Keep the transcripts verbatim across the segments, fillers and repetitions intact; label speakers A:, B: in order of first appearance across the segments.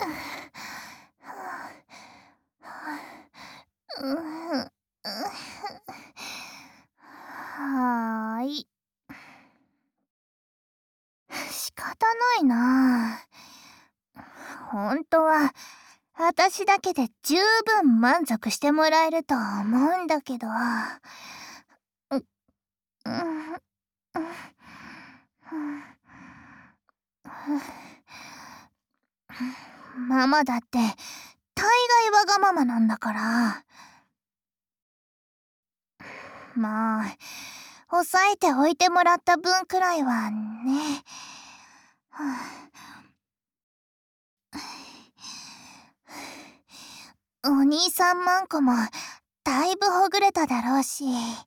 A: はーい。仕方ないな。本当は私だけで十分満足してもらえると思うんだけど。う、うん、ママだって大概わがままなんだから。まあ抑えておいてもらった分くらいはね。お兄さんマンコもだいぶほぐれただろうし。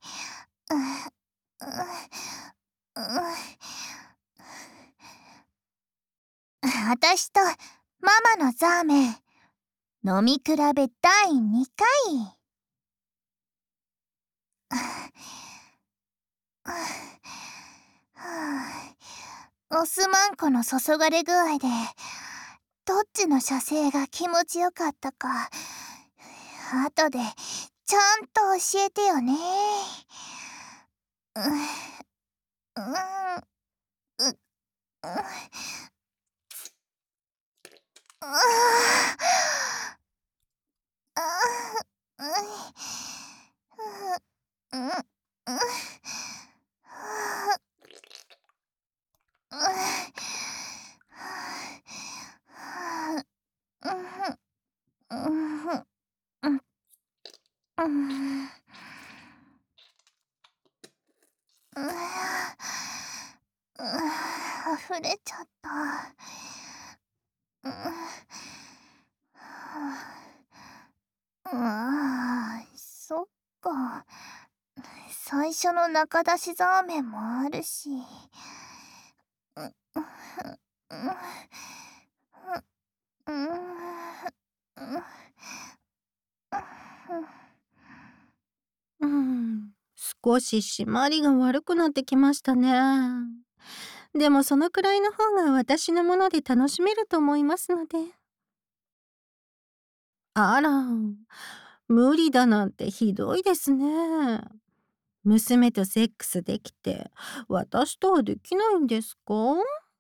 A: 私とママのザーメン飲み比べだいにかい。オスマンコの注がれ具合でどっちの射精が気持ちよかったか後でちゃんと教えてよね。うんうんうう溢れちゃった。ああ、そっか。最初の中出しザーメンもあるし。
B: うん、少し締まりが悪くなってきましたね。でもそのくらいの方が私のもので楽しめると思いますので。あら、無理だなんてひどいですね。娘とセックスできて、私とはできないんですか？こ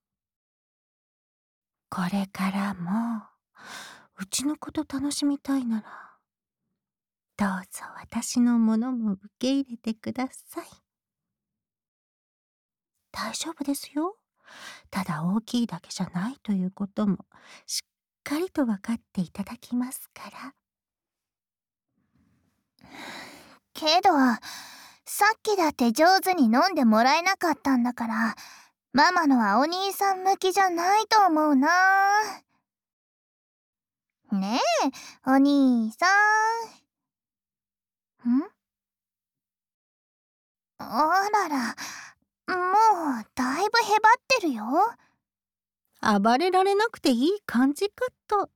B: れからも、うちのこと楽しみたいなら、どうぞ私のものも受け入れてください。大丈夫ですよ。ただ大きいだけじゃないということも、しっかりと分かっていただきますから。
A: けど、さっきだって上手に飲んでもらえなかったんだから、ママのはお兄さん向きじゃないと思うな。ねえ、お兄さん。ん？あらら、もうだいぶへばってるよ。
B: 暴れられなくていい感じかと。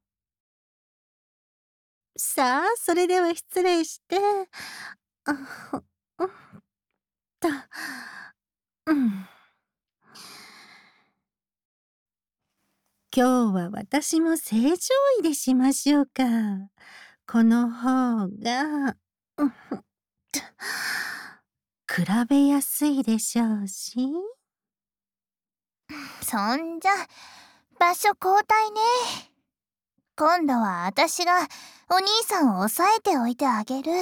B: さあ、それでは失礼して。あ、うんと、うん。今日は私も正常位でしましょうか。この方が、うん、比べやすいでしょうし。
A: そんじゃ、場所交代ね。今度は私がお兄さんを押さえておいてあげる。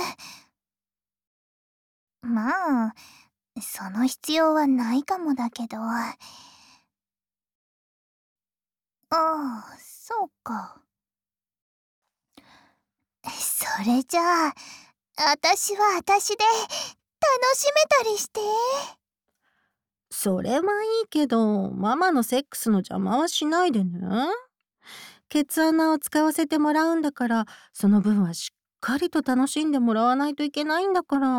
A: まあ、その必要はないかもだけど。ああ、そうか。それじゃあ、私は私で楽しめたりして。
B: それはいいけど、ママのセックスの邪魔はしないでね。ケツ穴を使わせてもらうんだから、その分はしっかりと楽しんでもらわないといけないんだから。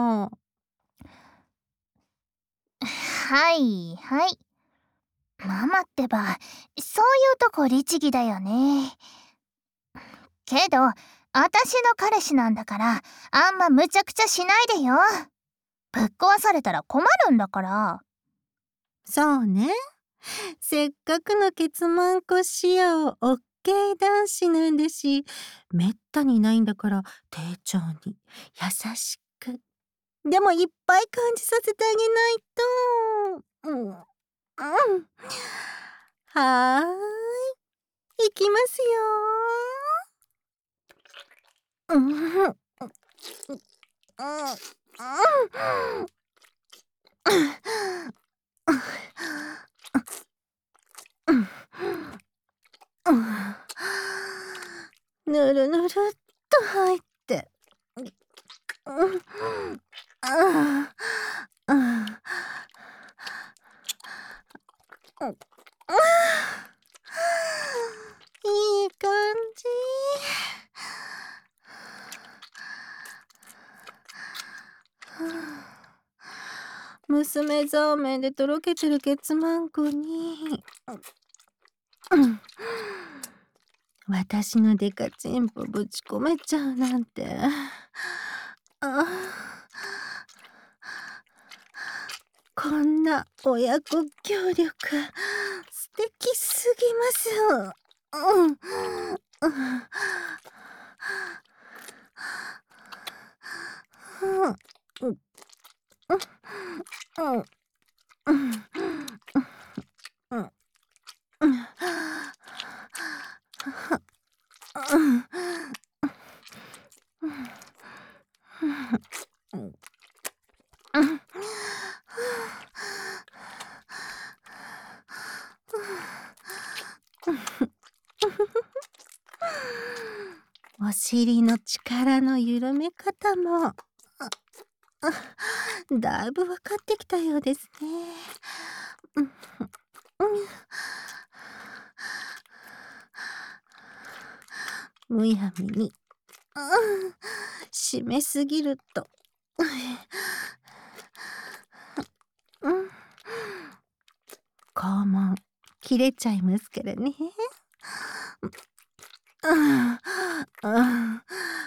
A: はいはい。ママってば、そういうとこ律儀だよね。けど、私の彼氏なんだから、あんまむちゃくちゃしないでよ。ぶっ壊されたら困るんだから。
B: そうね。せっかくのケツマンコ仕様 OK 系男子なんだし、めったにいないんだから丁重に優しく、でもいっぱい感じさせてあげないと。うん。うん。はーい、いきますよ。うん。うん。うん。うん。ぬるぬるっと入って。うん。ああ。うん。うん。いい感じ。娘ザーメンでとろけてるケツマンコに、うん、私のデカチンポぶち込めちゃうなんて。あ、こんな親子協力素敵すぎます。うん。うん。うん。うん。うん。うん。うん。うん。お尻の力の緩め方も、ああ、だいぶ分かってきたようですね。うん。うん。むやみに、うん、締めすぎると、うん、肛門切れちゃいますからね。うん、うん、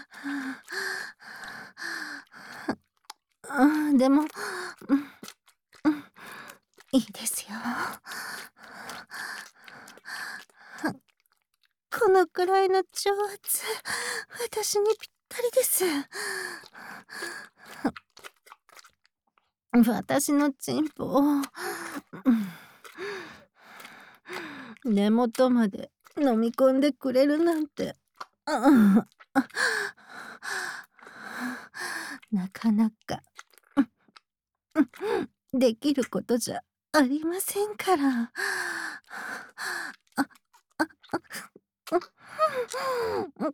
B: うん、でも、うん、うん、いいですよ。このくらいの超圧、私にぴったりです。私のチンポを、うん、根元まで飲み込んでくれるなんて、うん、なかなか、うん、できることじゃありませんから。あ、あ、あ、うん、うん、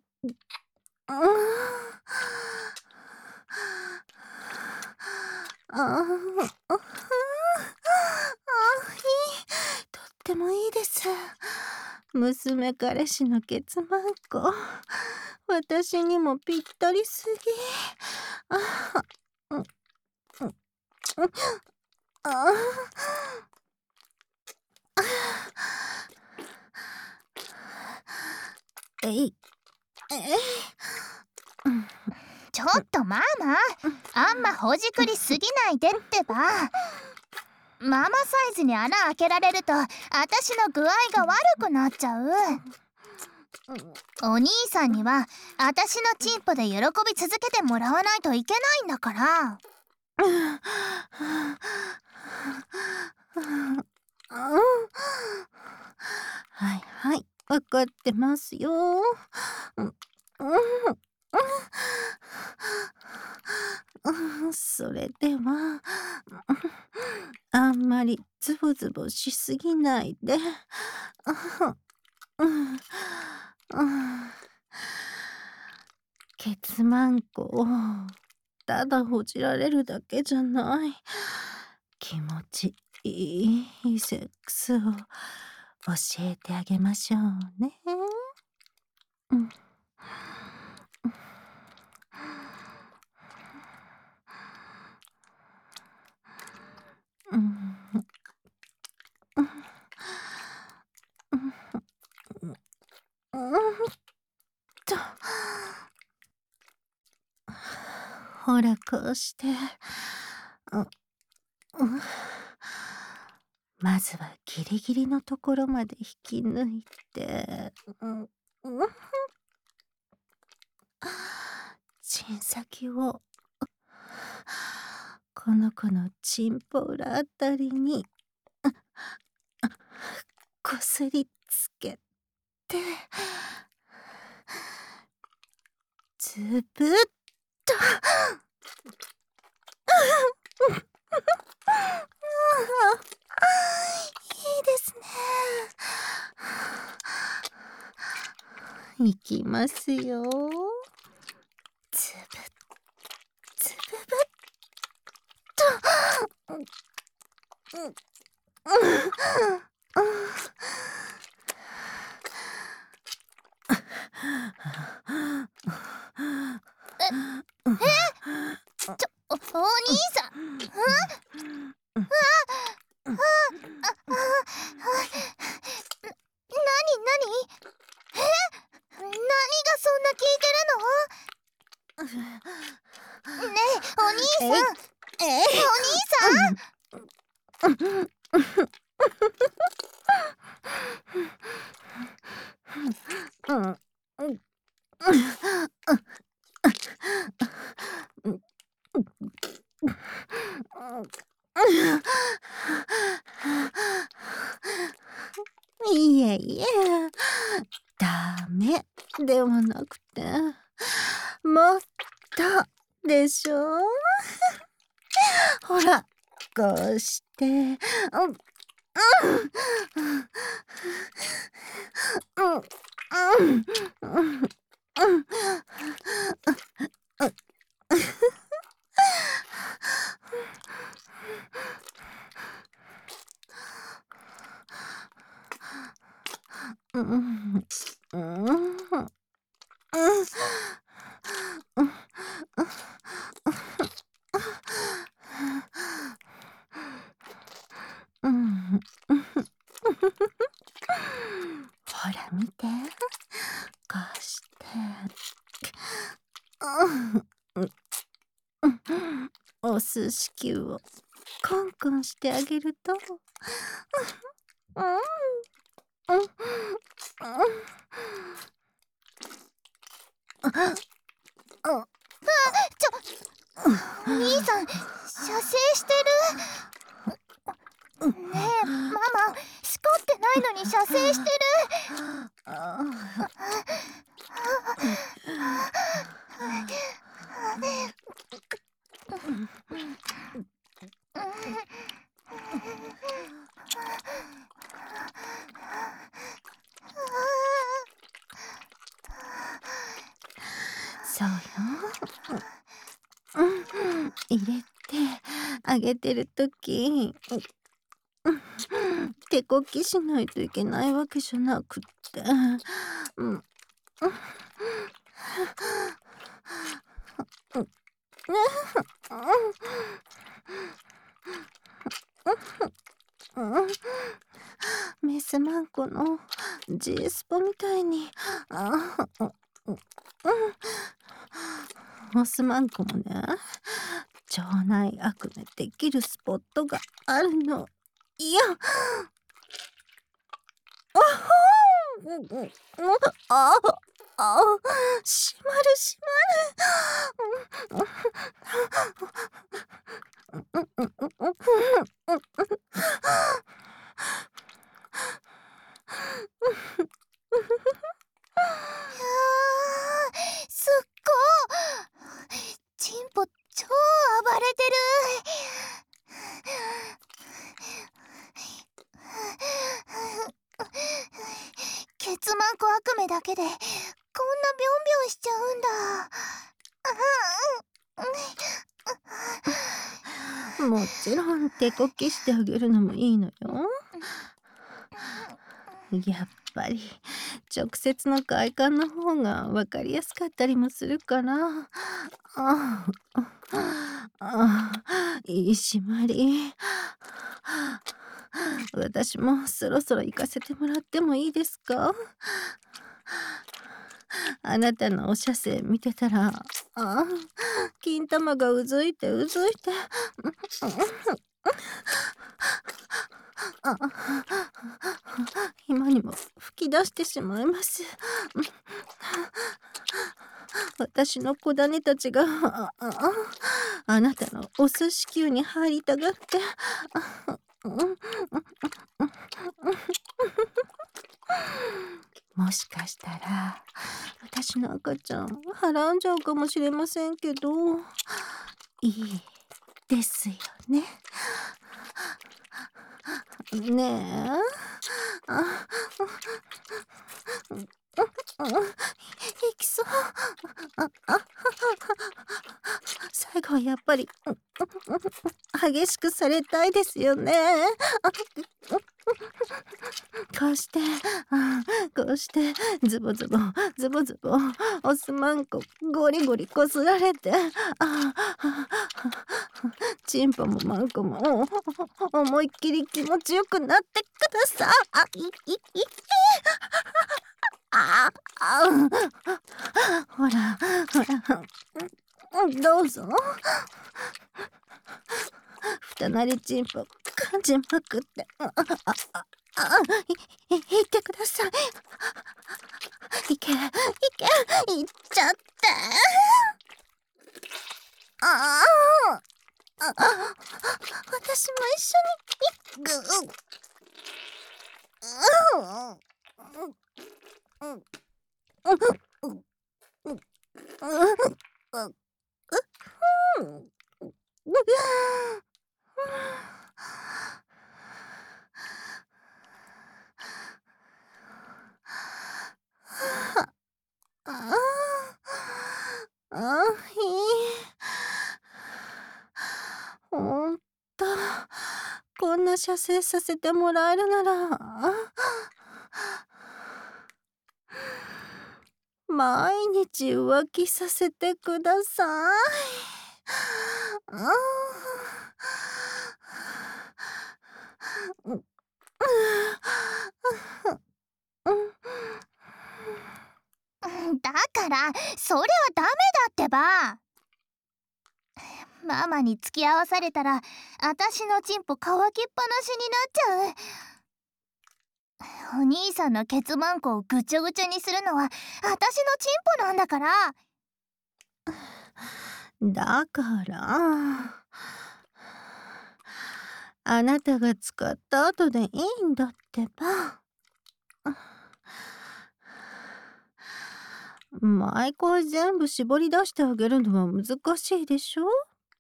B: ああ、ああ、いい。とってもいいです。娘彼氏のケツマンコ。私にもぴったりすぎ。あ、うん、うん、うん、ああ。えい、えい。うん。
A: ちょっとママ、あんまほじくりすぎないでってば。ママサイズに穴開けられるとあたしの具合が悪くなっちゃう。お兄さんにはあたしのチンポで喜び続けてもらわないといけないんだから。
B: はいはい、わかってますよ。うん、うん、うん、それでは、あんまりズボズボしすぎないで。うん、うん、ケツマンコをただほじられるだけじゃない、気持ちいいセックスを教えてあげましょうね。うん。うん。うん。うん。うんと。ほら、こうして。う、うん。まずはギリギリのところまで引き抜いて、うん。 うん、チン先をこの子のチンポ裏あたりにこすりつけて、つぶっといいですね。いきますよ。つぶつぶぶっと。うんうん
A: ちょ、お、お兄さん。ん？あ、あ、あ、あ、あ、な、なになに？え？何がそんな効いてるの？ねえ、お兄
B: えい
A: さん。
B: えい
A: お兄さん。
B: うんうんいえいえ、ダメではなくて、もっとでしょ。ほら、こうして、うん、うん、うん、うん、うん、うん、うん、うん、うん、ほら見て、こうして、うん、お寿司球をコンコンしてあげると、うん、うん、うん、あ、あ、
A: ちょ、お兄さん、射精してる。ねえ、ママ、しこってないのに射精して
B: そうよ。うん、入れてあげてるとき、手こきしないといけないわけじゃなくって、うん、うん、うん、メスマンコの G スポみたいに、あ、うん、オスマンコもね、腸内悪夢できるスポットがあるの。いや、あほーん、うんうん、ああ、閉まる閉まる。
A: る。あー、すっごい。チンポ超暴れてる。ケツマンコ悪夢だけでこんなビョンビョンしちゃうんだ。
B: もちろん手こきしてあげるのもいいのよ。やっぱり直接の快感の方が分かりやすかったりもするから。ああ、あ、いい締まり。私もそろそろ行かせてもらってもいいですか？あなたのお射精見てたら、あ、金玉がうずいてうずいて。あ、今にも吹き出してしまいます。私の子種たちがあああなたのお寿司球に入りたがって。もしかしたら私の赤ちゃんはらんじゃうかもしれませんけど、いいですよね。ねえ。あ、いきそう。ああ最後はやっぱり激しくされたいですよね。こうしてあこうしてズボズボズボズボおすまんこゴリゴリこすられて、あチンポもマンコも思いっきり気持ちよくなってください。あいいいああほらほらどうぞ。ふたなりチンポ感じまくって、ああああいい言ってください。いけいけいっちゃって。あああ私も一緒にぐううんうんあいいほんとこんな射精させてもらえるなら毎日浮気させてください。あうん
A: だからそれはダメだってば。ママに付き合わされたら私のチンポ乾きっぱなしになっちゃう。お兄さんのケツマンコをぐちゃぐちゃにするのは私のチンポなんだから。
B: だからあなたが使った後でいいんだってば。毎回全部絞り出してあげるのは難しいでしょ。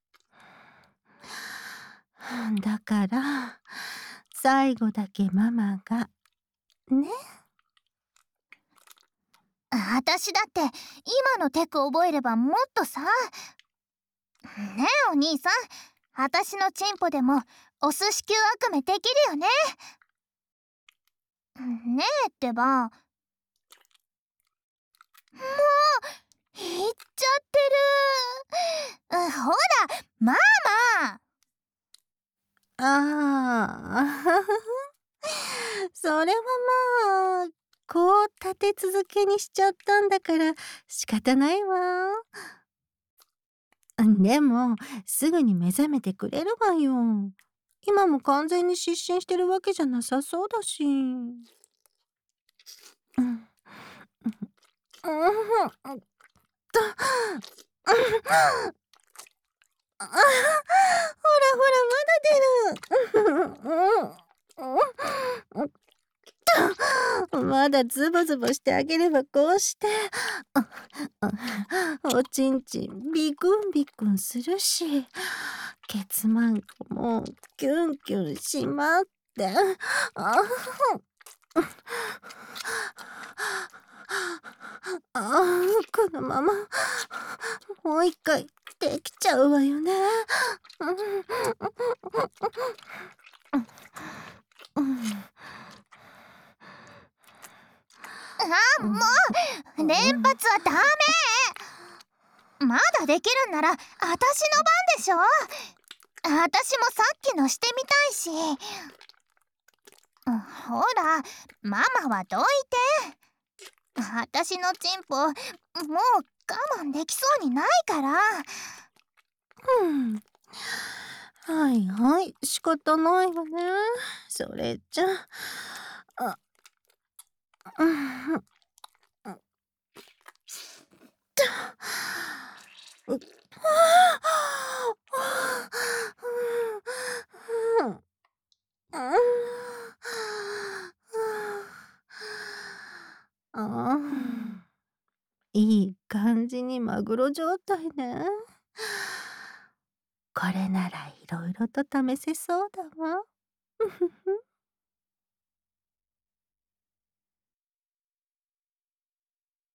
B: だから最後だけママがね。
A: 私だって今のテク覚えればもっとさ。ねえお兄さん、私のチンポでもお寿司級悪夢できるよね。ねえってば。もう言っちゃってる。ほらママ。
B: ああそれはまあこう立て続けにしちゃったんだから仕方ないわ。でもすぐに目覚めてくれるわよ。今も完全に失神してるわけじゃなさそうだし。うんうんうんとあほらほらまだ出る。うんうんまだズボズボしてあげればこうしておちんちんビクンビクンするし、ケツマンコもキュンキュンしまって、ああこのままもう一回できちゃうわよね。
A: あもう連発はダメ。まだできるんなら私の番でしょ。私もさっきのしてみたいし。ほらママはどいて。私のチンポもう我慢できそうにないから。
B: うんはいはい仕方ないわね。それじゃあうん、ううああ、いい感じにマグロ状態ね。これならいろいろと試せそうだわ。